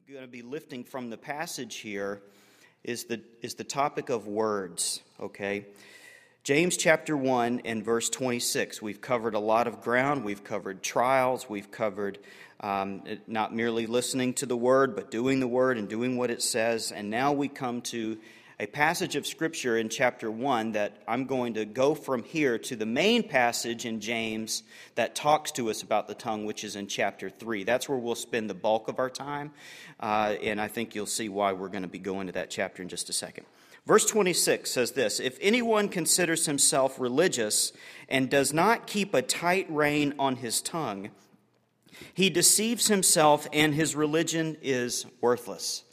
going to be lifting from the passage here is the topic of words, okay? James chapter 1 and verse 26. We've covered a lot of ground. We've covered trials. We've covered not merely listening to the word, but doing the word and doing what it says. And now we come to a passage of Scripture in chapter 1 that I'm going to go from here to the main passage in James that talks to us about the tongue, which is in chapter 3. That's where we'll spend the bulk of our time, and I think you'll see why we're going to be going to that chapter in just a second. Verse 26 says this, "If anyone considers himself religious and does not keep a tight rein on his tongue, he deceives himself and his religion is worthless."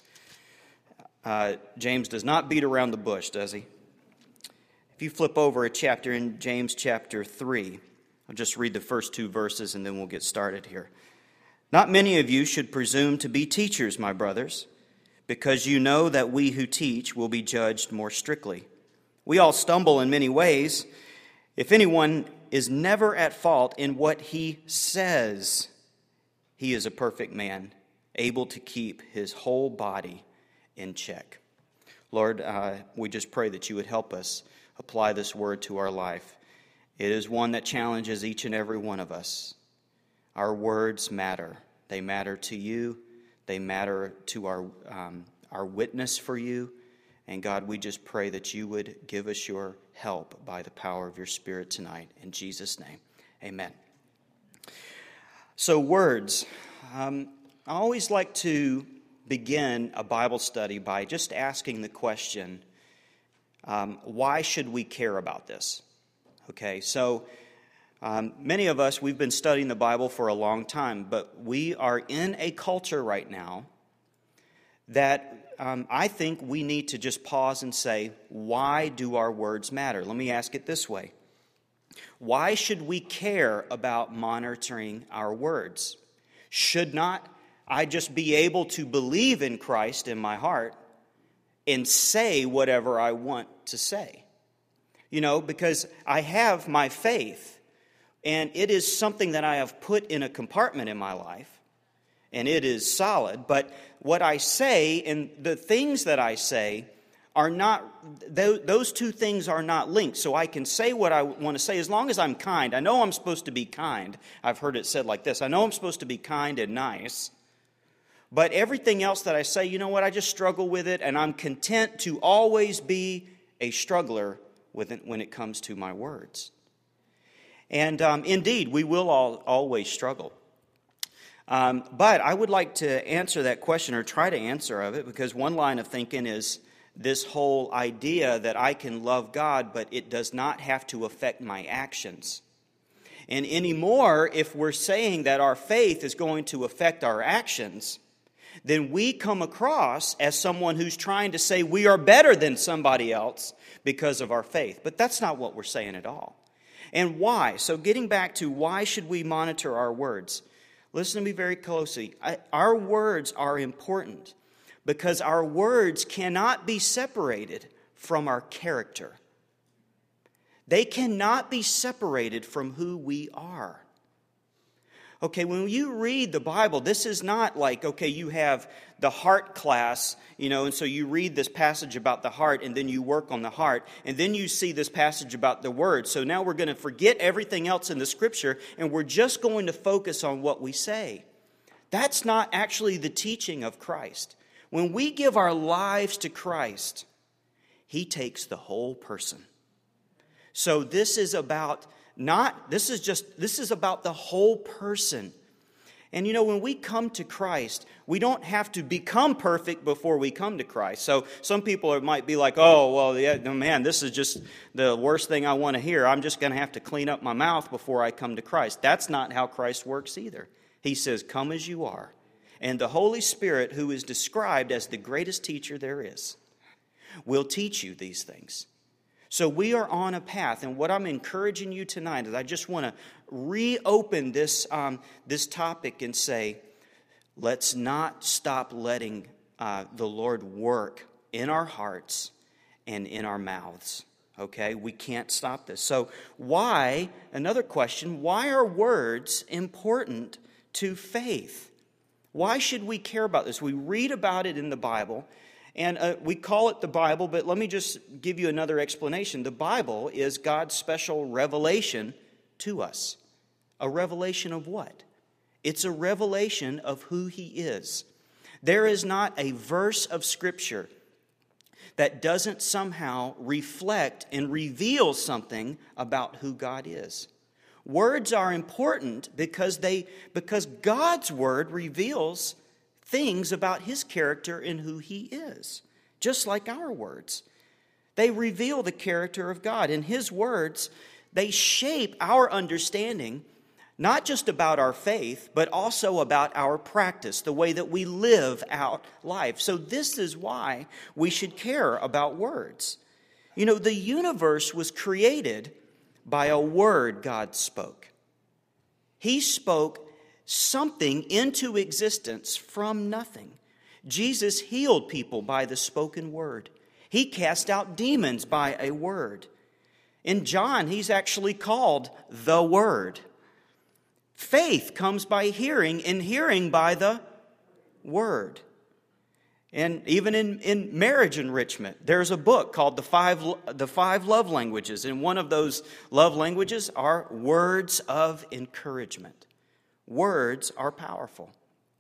James does not beat around the bush, does he? If you flip over a chapter in James chapter 3, I'll just read the first two verses and then we'll get started here. "Not many of you should presume to be teachers, my brothers, because you know that we who teach will be judged more strictly. We all stumble in many ways. If anyone is never at fault in what he says, he is a perfect man, able to keep his whole body in check." Lord, we just pray that you would help us apply this word to our life. It is one that challenges each and every one of us. Our words matter. They matter to you. They matter to our witness for you. And God, we just pray that you would give us your help by the power of your Spirit tonight. In Jesus' name, amen. So words. I always like to begin a Bible study by just asking the question, why should we care about this? Okay, so many of us, we've been studying the Bible for a long time, but we are in a culture right now that I think we need to just pause and say, why do our words matter? Let me ask it this way. Why should we care about monitoring our words? Should not I just be able to believe in Christ in my heart and say whatever I want to say? You know, because I have my faith, and it is something that I have put in a compartment in my life, and it is solid. But what I say and the things that I say are not, those two things are not linked. So I can say what I want to say as long as I'm kind. I know I'm supposed to be kind. I've heard it said like this. I know I'm supposed to be kind and nice. But everything else that I say, you know what, I just struggle with it, and I'm content to always be a struggler with it when it comes to my words. And indeed, we will always struggle. But I would like to answer that question, or try to answer of it, because one line of thinking is this whole idea that I can love God, but it does not have to affect my actions. And anymore, if we're saying that our faith is going to affect our actions, then we come across as someone who's trying to say we are better than somebody else because of our faith. But that's not what we're saying at all. And why? So getting back to why should we monitor our words? Listen to me very closely. Our words are important because our words cannot be separated from our character. They cannot be separated from who we are. Okay, when you read the Bible, this is not like, okay, you have the heart class, and so you read this passage about the heart, and then you work on the heart, and then you see this passage about the word. So now we're going to forget everything else in the Scripture, and we're just going to focus on what we say. That's not actually the teaching of Christ. When we give our lives to Christ, He takes the whole person. So this is about this is about the whole person. And when we come to Christ, we don't have to become perfect before we come to Christ. So some people might be like, oh, well, yeah, man, this is just the worst thing I want to hear. I'm just going to have to clean up my mouth before I come to Christ. That's not how Christ works either. He says, come as you are. And the Holy Spirit, who is described as the greatest teacher there is, will teach you these things. So we are on a path, and what I'm encouraging you tonight is I just want to reopen this topic and say, let's not stop letting the Lord work in our hearts and in our mouths. Okay, we can't stop this. So another question, why are words important to faith? Why should we care about this? We read about it in the Bible, and we call it the Bible, but let me just give you another explanation. The Bible is God's special revelation to us. A revelation of what? It's a revelation of who He is. There is not a verse of Scripture that doesn't somehow reflect and reveal something about who God is. Words are important because God's Word reveals things about His character and who He is, just like our words. They reveal the character of God, and His words, they shape our understanding, not just about our faith, but also about our practice, the way that we live out life. So this is why we should care about words. You know, the universe was created by a word God spoke. He spoke something into existence from nothing. Jesus healed people by the spoken word. He cast out demons by a word. In John, He's actually called the Word. Faith comes by hearing, and hearing by the Word. And even in marriage enrichment, there's a book called The Five Love Languages. And one of those love languages are words of encouragement. Words are powerful.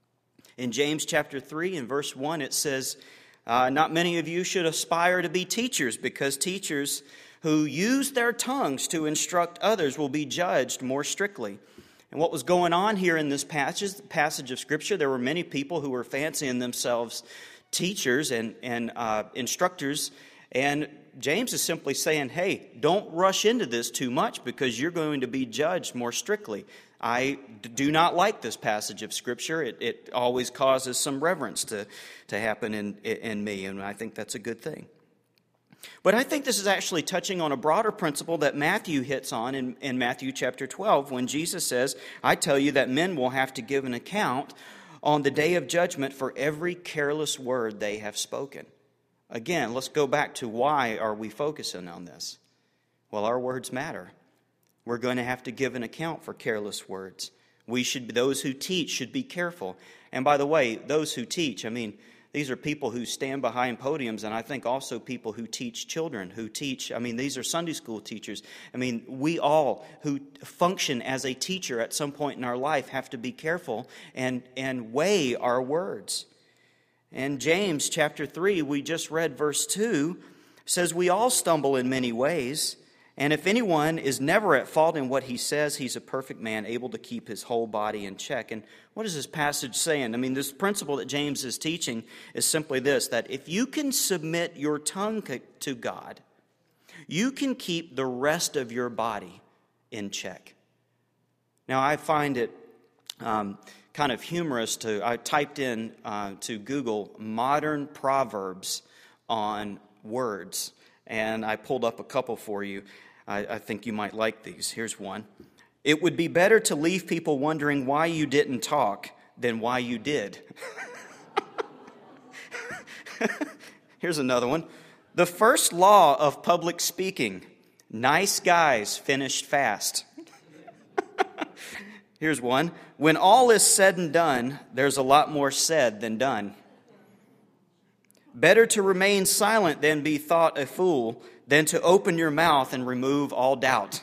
In James chapter 3 and verse 1, it says, not many of you should aspire to be teachers, because teachers who use their tongues to instruct others will be judged more strictly. And what was going on here in this passage of Scripture, there were many people who were fancying themselves teachers and instructors. And James is simply saying, hey, don't rush into this too much, because you're going to be judged more strictly. I do not like this passage of Scripture. It always causes some reverence to happen in me, and I think that's a good thing. But I think this is actually touching on a broader principle that Matthew hits on in Matthew chapter 12, when Jesus says, I tell you that men will have to give an account on the day of judgment for every careless word they have spoken. Again, let's go back to why are we focusing on this? Well, our words matter. We're going to have to give an account for careless words. Those who teach should be careful. And by the way, those who teach, these are people who stand behind podiums, and I think also people who teach children, these are Sunday school teachers. We all who function as a teacher at some point in our life have to be careful and weigh our words. And James chapter 3, we just read verse 2, says we all stumble in many ways. And if anyone is never at fault in what he says, he's a perfect man, able to keep his whole body in check. And what is this passage saying? This principle that James is teaching is simply this, that if you can submit your tongue to God, you can keep the rest of your body in check. Now, I find it kind of humorous I typed in to Google modern proverbs on words, and I pulled up a couple for you. I think you might like these. Here's one. It would be better to leave people wondering why you didn't talk than why you did. Here's another one. The first law of public speaking, nice guys finished fast. Here's one. When all is said and done, there's a lot more said than done. Better to remain silent than be thought a fool, than to open your mouth and remove all doubt.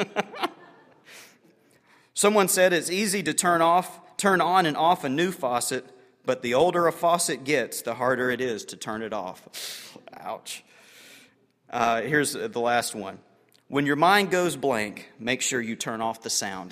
Someone said it's easy to turn on and off a new faucet, but the older a faucet gets, the harder it is to turn it off. Ouch. Here's the last one. When your mind goes blank, make sure you turn off the sound.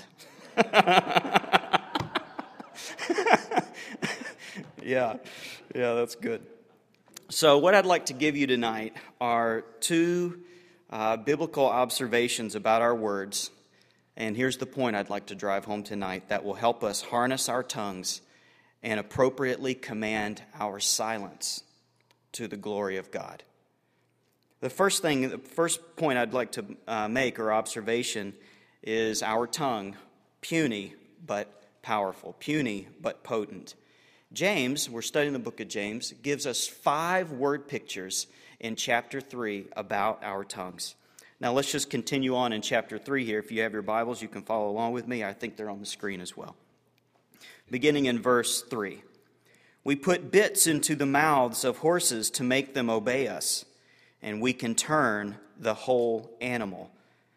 Yeah, that's good. So what I'd like to give you tonight are two biblical observations about our words. And here's the point I'd like to drive home tonight that will help us harness our tongues and appropriately command our silence to the glory of God. The first point I'd like to make or observation is our tongue, puny but powerful, puny but potent. James, we're studying the book of James, gives us 5 word pictures in chapter 3 about our tongues. Now let's just continue on in chapter 3 here. If you have your Bibles, you can follow along with me. I think they're on the screen as well. beginning in verse 3. We put bits into the mouths of horses to make them obey us, and we can turn the whole animal.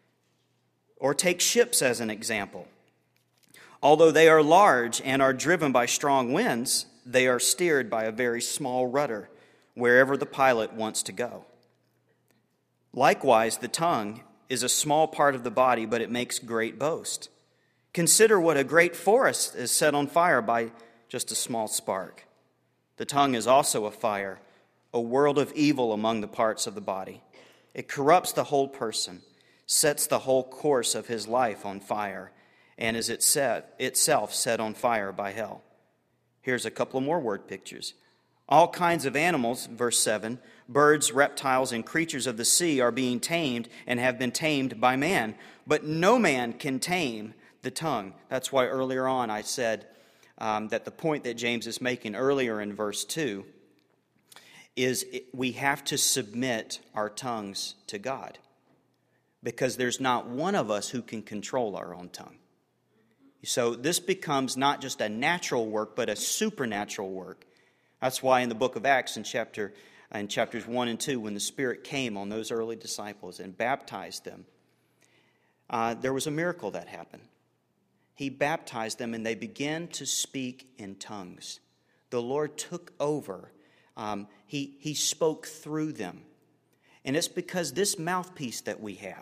Or take ships as an example. Although they are large and are driven by strong winds, they are steered by a very small rudder, wherever the pilot wants to go. Likewise, the tongue is a small part of the body, but it makes great boast. Consider what a great forest is set on fire by just a small spark. The tongue is also a fire, a world of evil among the parts of the body. It corrupts the whole person, sets the whole course of his life on fire, and is itself set on fire by hell. Here's a couple more word pictures. All kinds of animals, verse 7, birds, reptiles, and creatures of the sea are being tamed and have been tamed by man, but no man can tame the tongue. That's why earlier on I said that the point that James is making earlier in verse 2 is we have to submit our tongues to God, because there's not one of us who can control our own tongue. So this becomes not just a natural work, but a supernatural work. That's why in the book of Acts in chapters 1 and 2, when the Spirit came on those early disciples and baptized them, there was a miracle that happened. He baptized them and they began to speak in tongues. The Lord took over. He spoke through them. And it's because this mouthpiece that we have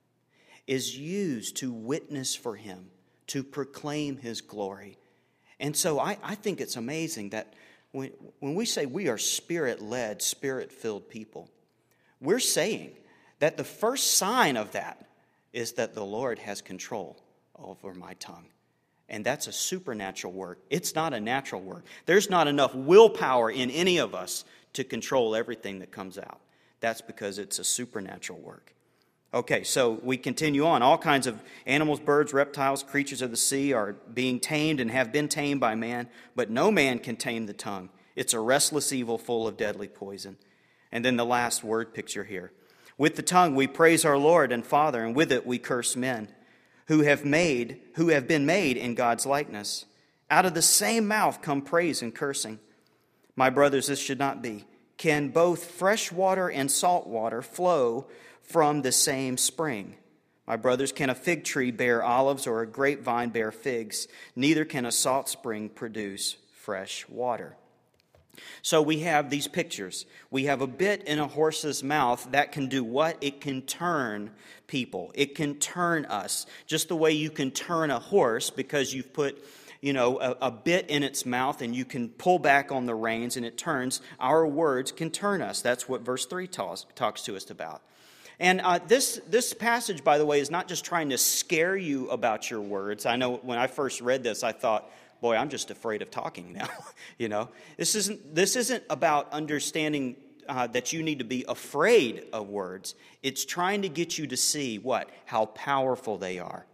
is used to witness for Him, to proclaim His glory. And so I think it's amazing that when we say we are Spirit-led, Spirit-filled people, we're saying that the first sign of that is that the Lord has control over my tongue. And that's a supernatural work. It's not a natural work. There's not enough willpower in any of us to control everything that comes out. That's because it's a supernatural work. Okay, so we continue on. All kinds of animals, birds, reptiles, creatures of the sea are being tamed and have been tamed by man, but no man can tame the tongue. It's a restless evil full of deadly poison. And then the last word picture here. With the tongue we praise our Lord and Father, and with it we curse men who have been made in God's likeness. Out of the same mouth come praise and cursing. My brothers, this should not be. Can both fresh water and salt water flow from the same spring? My brothers, can a fig tree bear olives or a grapevine bear figs? Neither can a salt spring produce fresh water. So we have these pictures. We have a bit in a horse's mouth that can do what? It can turn people. It can turn us. Just the way you can turn a horse because you've put a bit in its mouth and you can pull back on the reins and it turns. Our words can turn us. That's what verse 3 talks to us about. And this passage, by the way, is not just trying to scare you about your words. I know when I first read this, I thought, boy, I'm just afraid of talking now. This isn't about understanding that you need to be afraid of words. It's trying to get you to see what? How powerful they are.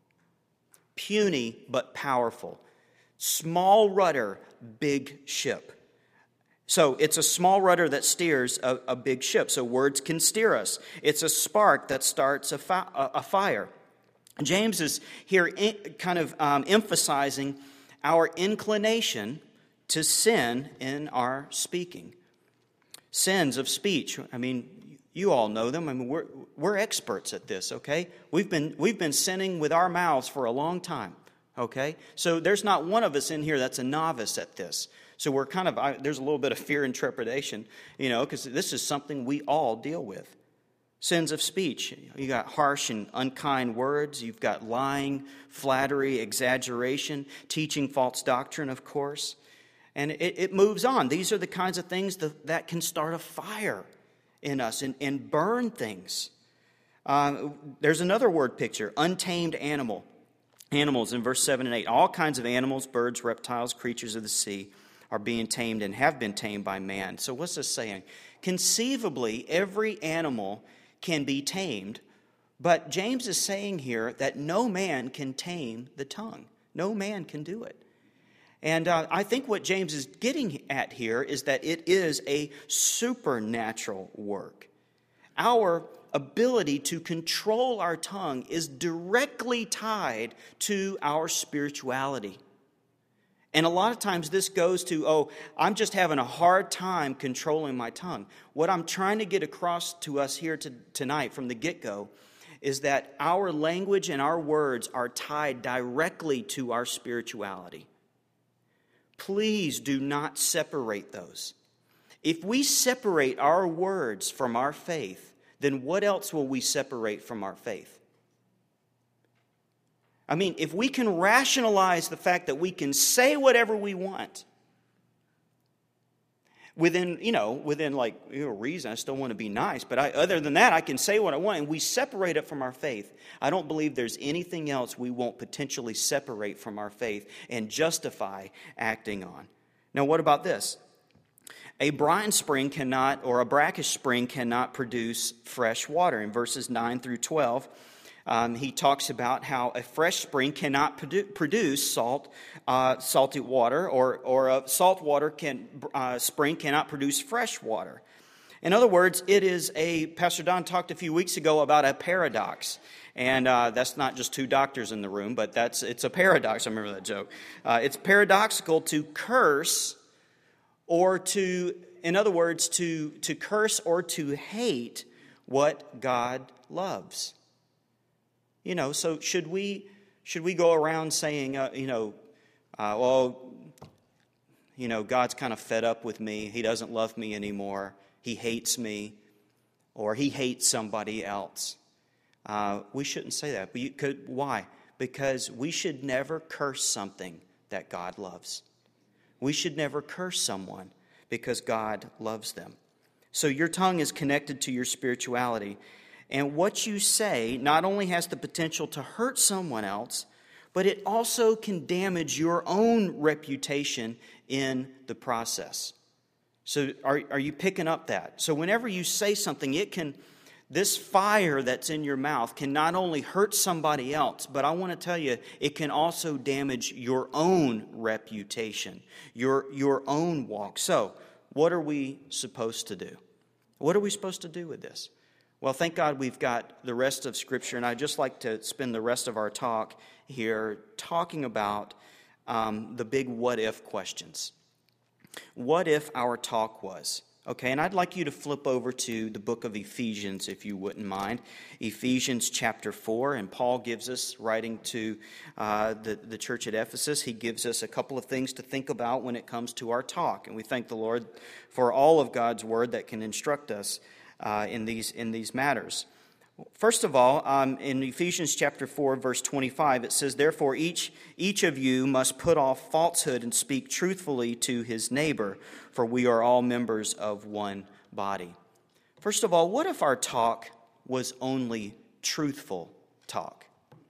Puny but powerful. Small rudder, big ship. So it's a small rudder that steers a big ship. So words can steer us. It's a spark that starts a fire. James is here kind of emphasizing our inclination to sin in our speaking. Sins of speech. I mean, you all know them. I mean, we're experts at this, okay? We've been sinning with our mouths for a long time, okay? So there's not one of us in here that's a novice at this. So we're there's a little bit of fear and trepidation, because this is something we all deal with. Sins of speech. You got harsh and unkind words. You've got lying, flattery, exaggeration, teaching false doctrine, of course. And it moves on. These are the kinds of things that can start a fire in us and burn things. There's another word picture, untamed animal. Animals in verse 7 and 8. All kinds of animals, birds, reptiles, creatures of the sea are being tamed and have been tamed by man. So what's this saying? Conceivably, every animal can be tamed, but James is saying here that no man can tame the tongue. No man can do it. And I think what James is getting at here is that it is a supernatural work. Our ability to control our tongue is directly tied to our spirituality. And a lot of times this goes to, oh, I'm just having a hard time controlling my tongue. What I'm trying to get across to us here tonight from the get-go is that our language and our words are tied directly to our spirituality. Please do not separate those. If we separate our words from our faith, then what else will we separate from our faith? I mean, if we can rationalize the fact that we can say whatever we want within reason, I still want to be nice, but other than that, I can say what I want, and we separate it from our faith. I don't believe there's anything else we won't potentially separate from our faith and justify acting on. Now, what about this? A brine spring cannot, or a brackish spring cannot produce fresh water. In verses 9 through 12, he talks about how a fresh spring cannot produce salty water, or a salt water spring cannot produce fresh water. In other words, Pastor Don talked a few weeks ago about a paradox. And that's not just two doctors in the room, but it's a paradox. I remember that joke. It's paradoxical to curse or to curse or to hate what God loves. So should we go around saying, God's kind of fed up with me. He doesn't love me anymore. He hates me, or he hates somebody else. We shouldn't say that. But why? Because we should never curse something that God loves. We should never curse someone because God loves them. So your tongue is connected to your spirituality. And what you say not only has the potential to hurt someone else, but it also can damage your own reputation in the process. So are you picking up that? So whenever you say something, this fire that's in your mouth can not only hurt somebody else, but I want to tell you, it can also damage your own reputation, your own walk. So what are we supposed to do? What are we supposed to do with this? Well, thank God we've got the rest of Scripture, and I'd just like to spend the rest of our talk here talking about the big what-if questions. What if our talk was? Okay, and I'd like you to flip over to the book of Ephesians, if you wouldn't mind. Ephesians chapter 4, and Paul gives us, writing to the church at Ephesus, he gives us a couple of things to think about when it comes to our talk. And we thank the Lord for all of God's word that can instruct us in these matters. First of all, in Ephesians chapter 4, verse 25, it says, "Therefore each of you must put off falsehood and speak truthfully to his neighbor, for we are all members of one body." First of all, what if our talk was only truthful talk?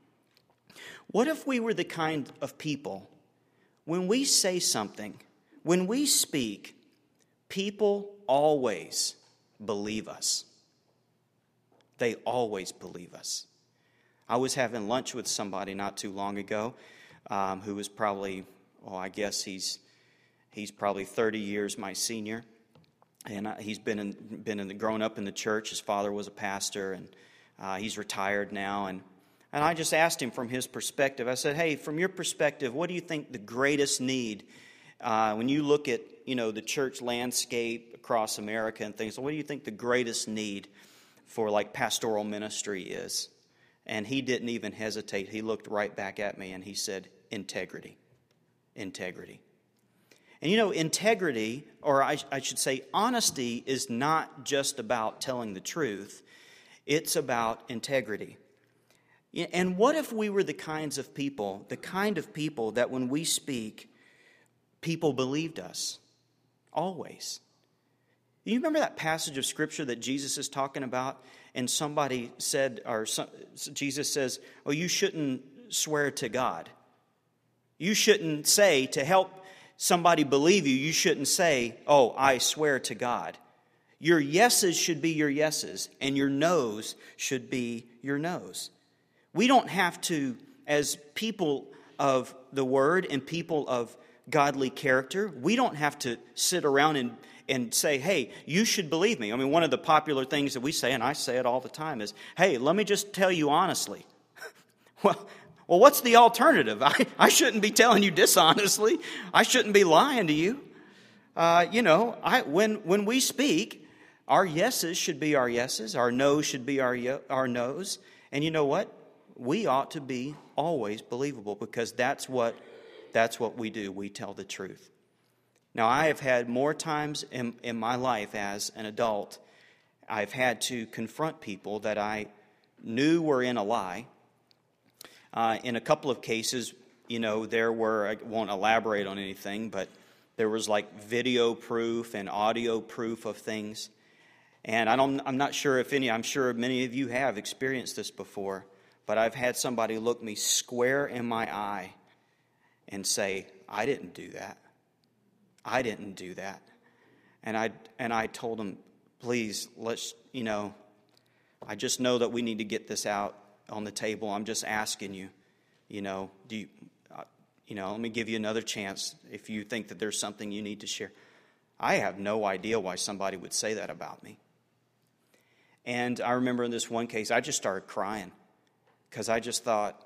What if we were the kind of people, when we say something, when we speak, people always believe us? They always believe us. I was having lunch with somebody not too long ago who was probably, I guess he's probably 30 years my senior. And he's grown up in the church. His father was a pastor, and he's retired now. And I just asked him from his perspective. I said, "Hey, from your perspective, what do you think the greatest need when you look at the church landscape across America and things? What do you think the greatest need for pastoral ministry is?" And he didn't even hesitate. He looked right back at me and he said, "Integrity. Integrity." And integrity, or I should say honesty, is not just about telling the truth. It's about integrity. And what if we were the kind of people that when we speak, people believed us? Always. You remember that passage of Scripture that Jesus is talking about? And somebody said, Jesus says, "Oh, you shouldn't swear to God. You shouldn't say, to help somebody believe you, you shouldn't say, 'Oh, I swear to God.' Your yeses should be your yeses, and your noes should be your noes." We don't have to, as people of the Word and people of godly character, we don't have to sit around and say, "Hey, you should believe me." I mean, one of the popular things that we say, and I say it all the time, is, "Hey, let me just tell you honestly." Well, what's the alternative? I shouldn't be telling you dishonestly. I shouldn't be lying to you. When we speak, our yeses should be our yeses. Our noes should be our noes. And you know what? We ought to be always believable, because that's what we do. We tell the truth. Now, I have had more times in my life as an adult, I've had to confront people that I knew were in a lie. In a couple of cases, there were, I won't elaborate on anything, but there was like video proof and audio proof of things. And I'm not sure I'm sure many of you have experienced this before, but I've had somebody look me square in my eye and say, I didn't do that. I didn't do that. And I told them, please, let's, I just know that we need to get this out on the table. I'm just asking you, let me give you another chance if you think that there's something you need to share. I have no idea why somebody would say that about me. And I remember in this one case, I just started crying because I just thought,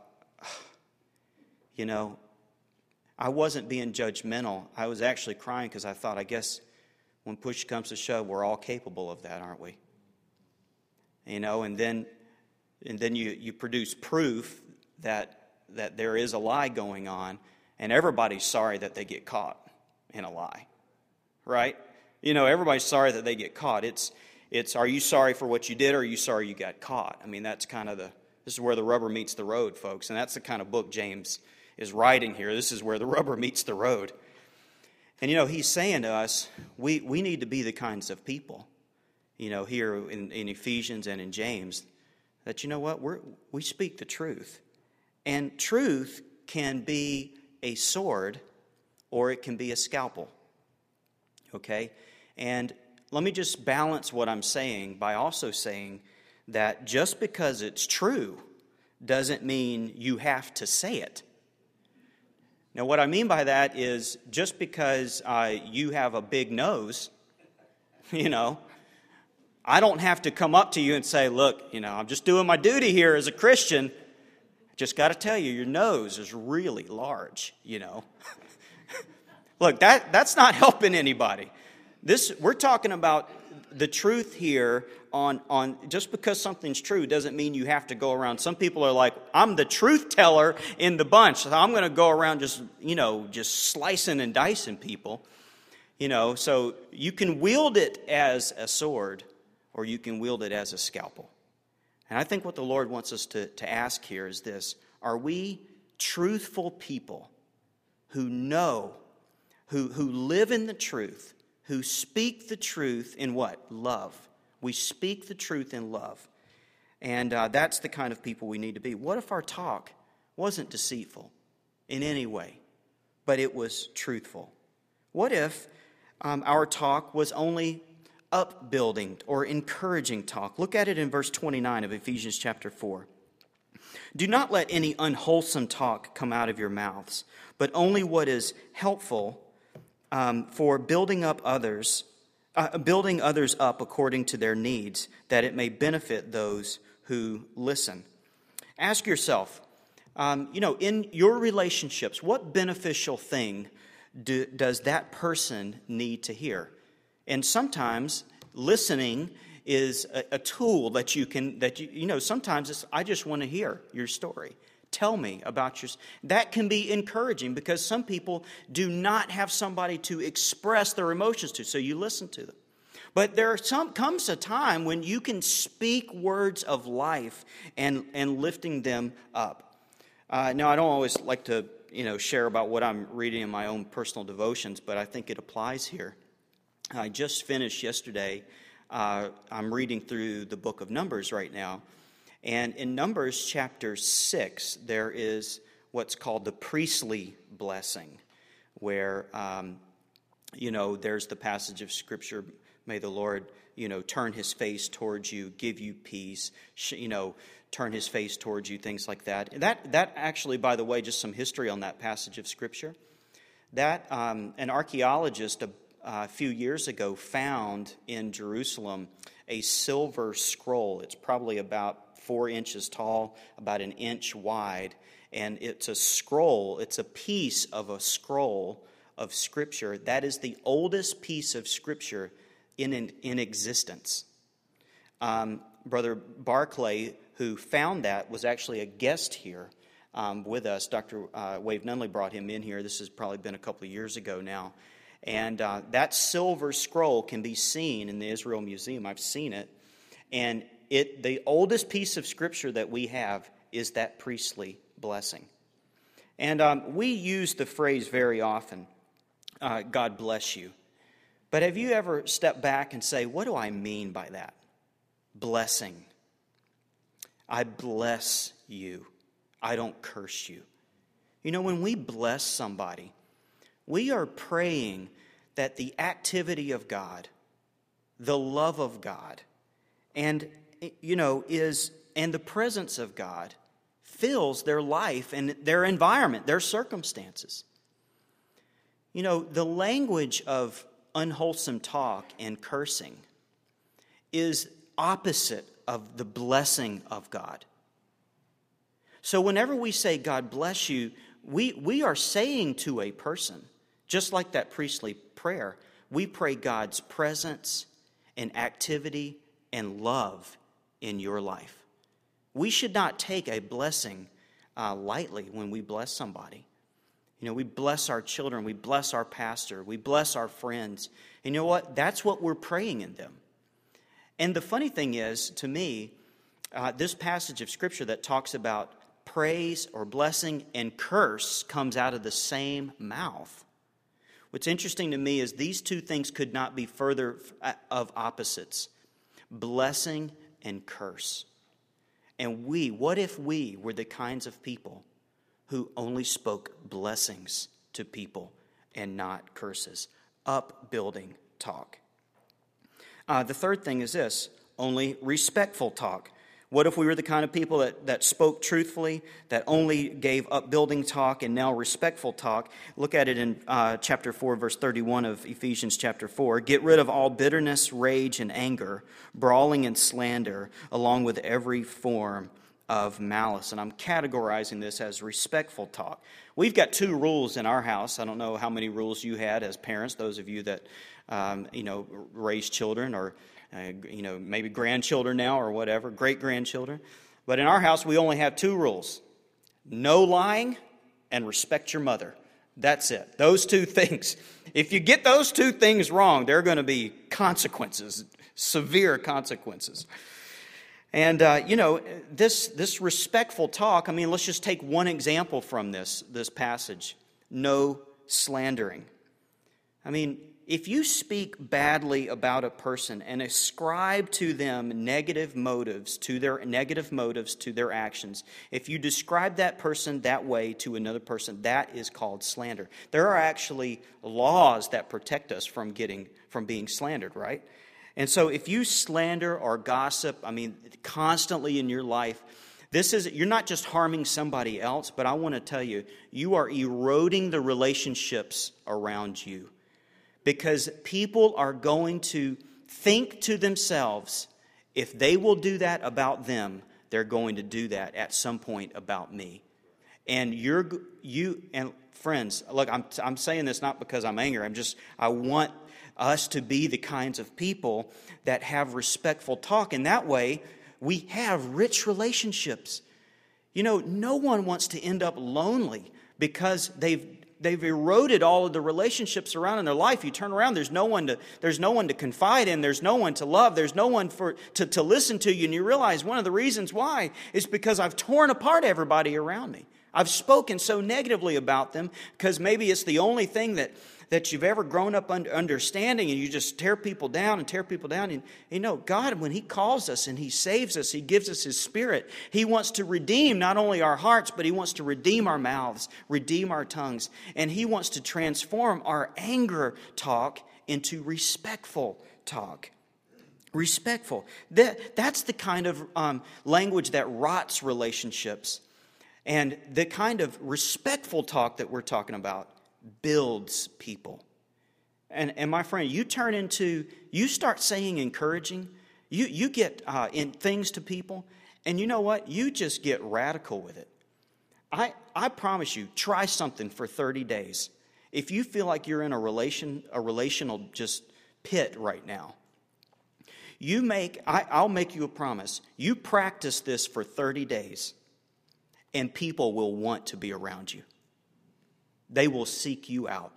I wasn't being judgmental. I was actually crying because I thought, I guess when push comes to shove, we're all capable of that, aren't we? And then you produce proof that there is a lie going on, and everybody's sorry that they get caught in a lie, right? Everybody's sorry that they get caught. It's are you sorry for what you did, or are you sorry you got caught? I mean, that's kind of this is where the rubber meets the road, folks, and that's the kind of book James is writing here. This is where the rubber meets the road. And, he's saying to us, we need to be the kinds of people, here in Ephesians and in James, that, we speak the truth. And truth can be a sword or it can be a scalpel. Okay? And let me just balance what I'm saying by also saying that just because it's true doesn't mean you have to say it. Now, what I mean by that is just because you have a big nose, I don't have to come up to you and say, look, I'm just doing my duty here as a Christian. Just got to tell you, your nose is really large, Look, that's not helping anybody. We're talking about the truth here on just because something's true doesn't mean you have to go around. Some people are like, I'm the truth teller in the bunch, so I'm going to go around just slicing and dicing people. So you can wield it as a sword or you can wield it as a scalpel. And I think what the Lord wants us to ask here is this: are we truthful people who know, who live in the truth, who speak the truth in what? Love. We speak the truth in love. And that's the kind of people we need to be. What if our talk wasn't deceitful in any way, but it was truthful? What if our talk was only upbuilding or encouraging talk? Look at it in verse 29 of Ephesians chapter 4. Do not let any unwholesome talk come out of your mouths, but only what is helpful for building others up according to their needs, that it may benefit those who listen. Ask yourself, in your relationships, what beneficial thing does that person need to hear? And sometimes listening is a tool that sometimes I just want to hear your story. Tell me about yours. That can be encouraging because some people do not have somebody to express their emotions to, so you listen to them. But comes a time when you can speak words of life and lifting them up. Now, I don't always like to share about what I'm reading in my own personal devotions, but I think it applies here. I just finished yesterday. I'm reading through the book of Numbers right now. And in Numbers chapter 6, there is what's called the priestly blessing, where, there's the passage of Scripture, may the Lord, turn his face towards you, give you peace, turn his face towards you, things like that. That actually, by the way, just some history on that passage of Scripture. That an archaeologist a few years ago found in Jerusalem a silver scroll. It's probably about 4 inches tall, about an inch wide, and it's a scroll. It's a piece of a scroll of Scripture. That is the oldest piece of Scripture in existence. Brother Barclay, who found that, was actually a guest here with us. Dr. Wave Nunley brought him in here. This has probably been a couple of years ago now. And that silver scroll can be seen in the Israel Museum. I've seen it. And the oldest piece of Scripture that we have is that priestly blessing. And we use the phrase very often, God bless you. But have you ever stepped back and say, what do I mean by that? Blessing. I bless you. I don't curse you. You know, when we bless somebody, we are praying that the activity of God, the love of God, and the presence of God fills their life and their environment, their circumstances. You know, the language of unwholesome talk and cursing is opposite of the blessing of God. So whenever we say, God bless you, we are saying to a person, just like that priestly prayer, we pray God's presence and activity and love in your life. We should not take a blessing lightly when we bless somebody. You know, we bless our children, we bless our pastor, we bless our friends. And you know what? That's what we're praying in them. And the funny thing is, to me, this passage of Scripture that talks about praise or blessing and curse comes out of the same mouth. What's interesting to me is these two things could not be further of opposites. Blessing and curse. And what if we were the kinds of people who only spoke blessings to people and not curses? Upbuilding talk. The third thing is this, only respectful talk. What if we were the kind of people that spoke truthfully, that only gave upbuilding talk and now respectful talk? Look at it in chapter 4, verse 31 of Ephesians chapter 4. Get rid of all bitterness, rage, and anger, brawling and slander, along with every form of malice. And I'm categorizing this as respectful talk. We've got 2 rules in our house. I don't know how many rules you had as parents, those of you that raise children or maybe grandchildren now or whatever, great-grandchildren. But in our house, we only have 2 rules. No lying and respect your mother. That's it. Those 2 things. If you get those 2 things wrong, there are going to be consequences, severe consequences. And, this respectful talk, let's just take one example from this passage. No slandering. If you speak badly about a person and ascribe to them negative motives to their actions, if you describe that person that way to another person, that is called slander. There are actually laws that protect us from being slandered, right? And so if you slander or gossip, constantly in your life, you're not just harming somebody else, but I want to tell you, you are eroding the relationships around you. Because people are going to think to themselves, if they will do that about them, they're going to do that at some point about me. And and friends, look, I'm saying this not because I'm angry. I want us to be the kinds of people that have respectful talk. And that way, we have rich relationships. No one wants to end up lonely because they've eroded all of the relationships around in their life. You turn around, there's no one to confide in, there's no one to love, there's no one to listen to you, and you realize one of the reasons why is because I've torn apart everybody around me. I've spoken so negatively about them because maybe it's the only thing that you've ever grown up understanding, and you just tear people down. And God, when He calls us and He saves us, He gives us His Spirit. He wants to redeem not only our hearts, but He wants to redeem our mouths, redeem our tongues. And He wants to transform our anger talk into respectful talk. Respectful. That's the kind of language that rots relationships. And the kind of respectful talk that we're talking about builds people. And my friend, you start saying encouraging, you get in things to people, and you know what? You just get radical with it. I promise you, try something for 30 days. If you feel like you're in a relational just pit right now, I'll make you a promise. You practice this for 30 days, and people will want to be around you. They will seek you out.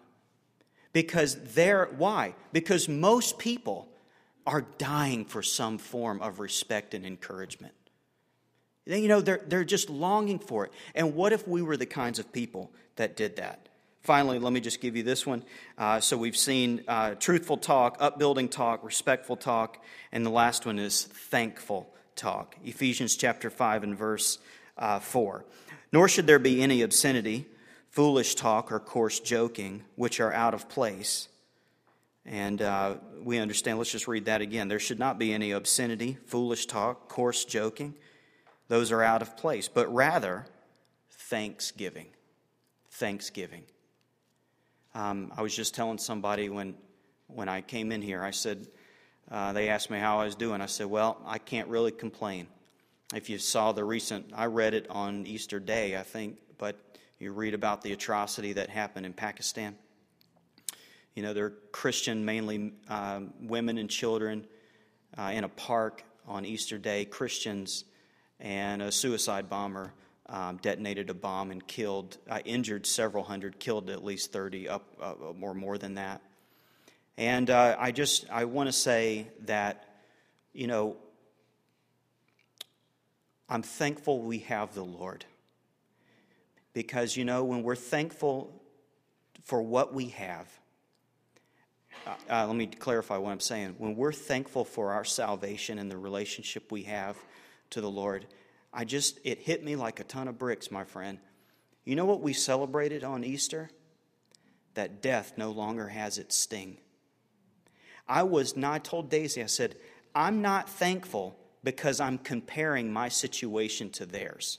Why? Because most people are dying for some form of respect and encouragement. They're just longing for it. And what if we were the kinds of people that did that? Finally, let me just give you this one. So we've seen truthful talk, upbuilding talk, respectful talk, and the last one is thankful talk. Ephesians chapter 5 and verse 4. Nor should there be any obscenity, foolish talk, or coarse joking, which are out of place. And we understand, let's just read that again. There should not be any obscenity, foolish talk, coarse joking. Those are out of place. But rather, thanksgiving. Thanksgiving. I was just telling somebody when I came in here, I said, they asked me how I was doing. I said, well, I can't really complain. If you saw I read it on Easter Day, I think, but you read about the atrocity that happened in Pakistan. They're Christian, mainly women and children in a park on Easter Day, Christians, and a suicide bomber detonated a bomb and injured several hundred, killed at least 30, or more than that. And I want to say that, I'm thankful we have the Lord. Because, when we're thankful for what we have, let me clarify what I'm saying. When we're thankful for our salvation and the relationship we have to the Lord, it hit me like a ton of bricks, my friend. You know what we celebrated on Easter? That death no longer has its sting. I told Daisy, I said, I'm not thankful because I'm comparing my situation to theirs.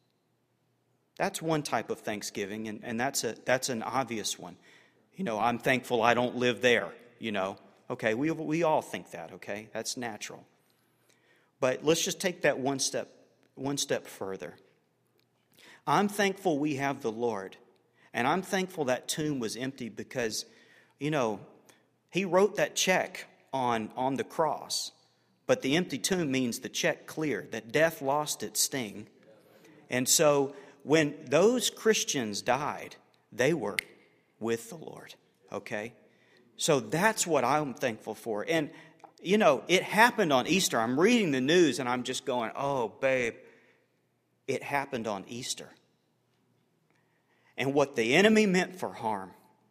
That's one type of thanksgiving, and that's an obvious one. I'm thankful I don't live there, Okay, we all think that, okay? That's natural. But let's just take that one step further. I'm thankful we have the Lord, and I'm thankful that tomb was empty because, He wrote that check on the cross, but the empty tomb means the check cleared, that death lost its sting. And so when those Christians died, they were with the Lord, okay? So that's what I'm thankful for. And, it happened on Easter. I'm reading the news and I'm just going, oh, babe, it happened on Easter. And what the enemy meant for harm,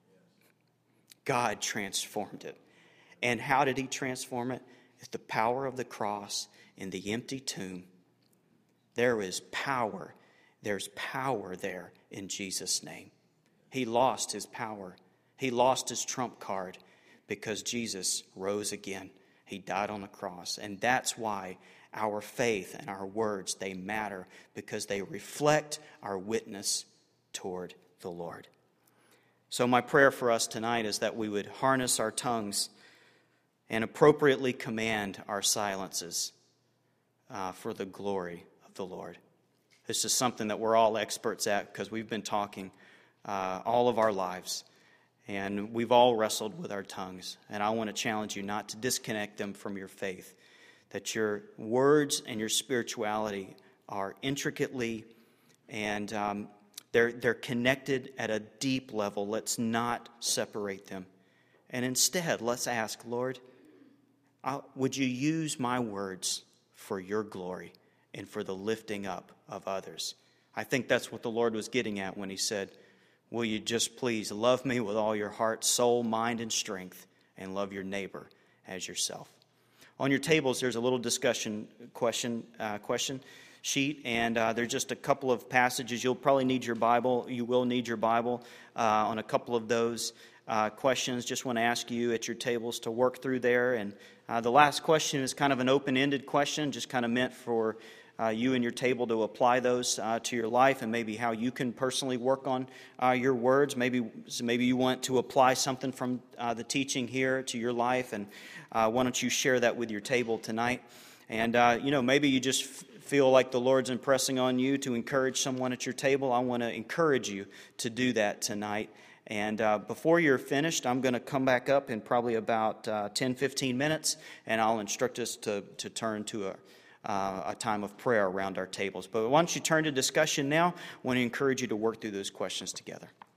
God transformed it. And how did He transform it? It's the power of the cross and the empty tomb. There is power. There's power there in Jesus' name. He lost His power. He lost His trump card because Jesus rose again. He died on the cross. And that's why our faith and our words, they matter, because they reflect our witness toward the Lord. So my prayer for us tonight is that we would harness our tongues and appropriately command our silences for the glory of the Lord. This is something that we're all experts at because we've been talking all of our lives. And we've all wrestled with our tongues. And I want to challenge you not to disconnect them from your faith. That your words and your spirituality are intricately and they're connected at a deep level. Let's not separate them. And instead, let's ask, Lord, would you use my words for your glory and for the lifting up of others? I think that's what the Lord was getting at when He said, will you just please love me with all your heart, soul, mind, and strength, and love your neighbor as yourself? On your tables, there's a little discussion question sheet, and there's just a couple of passages. You'll probably need your Bible. You will need your Bible on a couple of those questions. Just want to ask you at your tables to work through there. And the last question is kind of an open-ended question, just kind of meant for you and your table to apply those to your life and maybe how you can personally work on your words. Maybe you want to apply something from the teaching here to your life, and why don't you share that with your table tonight? And, maybe you just feel like the Lord's impressing on you to encourage someone at your table, I want to encourage you to do that tonight. And before you're finished, I'm going to come back up in probably about 10, 15 minutes, and I'll instruct us to turn to a time of prayer around our tables. But why don't you turn to discussion now? I want to encourage you to work through those questions together.